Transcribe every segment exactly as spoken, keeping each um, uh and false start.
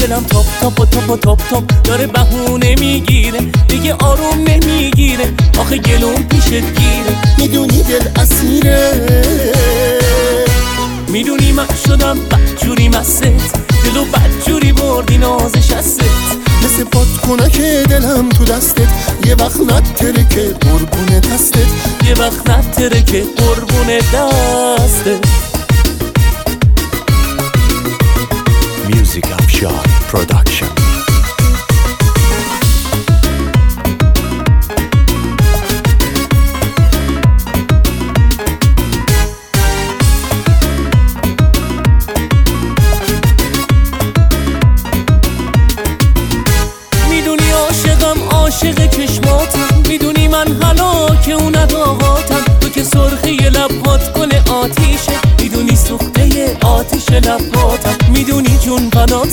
دلم تاپ تاپ و تاپ و تاپ تاپ داره بهونه میگیره، دیگه آروم نمیگیره، آخه گلوم پیشت گیره. میدونی دل اسیره، میدونی من شدم بدجوری مست، دلو بدجوری بردی نازش هست. مثل بادکنک دلم تو دستت، یه وقت نترکه قربون دستت، یه وقت نترکه قربون دستت. Music Upshot Production. میدونی عاشقم عاشق چشماتم، میدونی من هلاک اون اداهاتم، تو که سرخی لبات گل آتیشه، میدونی سوخته آتیش لباتم، میدونی جون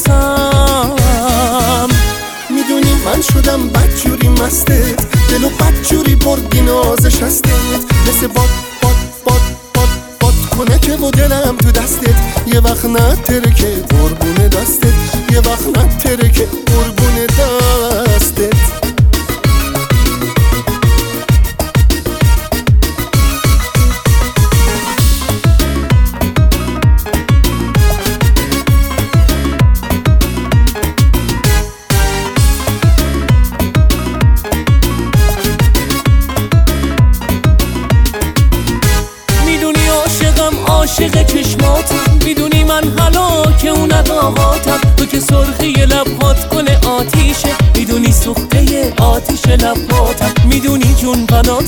فداتم. میدونی من شدم بدجوری مستت، دلو بدجوری بردی نازش هستت. مثل باد باد باد باد باد کنکه و دلم تو دستت، یه وقت نترکه قربون دستت، یه وقت نترکه قربون دستت. عاشق چشماتم، میدونی من هلاک اون اداهاتم، تو که سرخی لبات گل آتیشه، میدونی سوخته آتیش لباتم، میدونی جون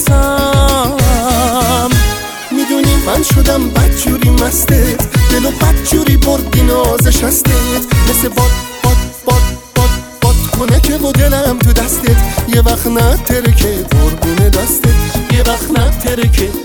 فداتم. میدونی من شدم بدجوری مستت، دلو بدجوری بردی نازش هستت. مثل باد باد باد باد باد کنکه و دلم تو دستت، یه وقت نترکه قربون دستت، یه وقت نترکه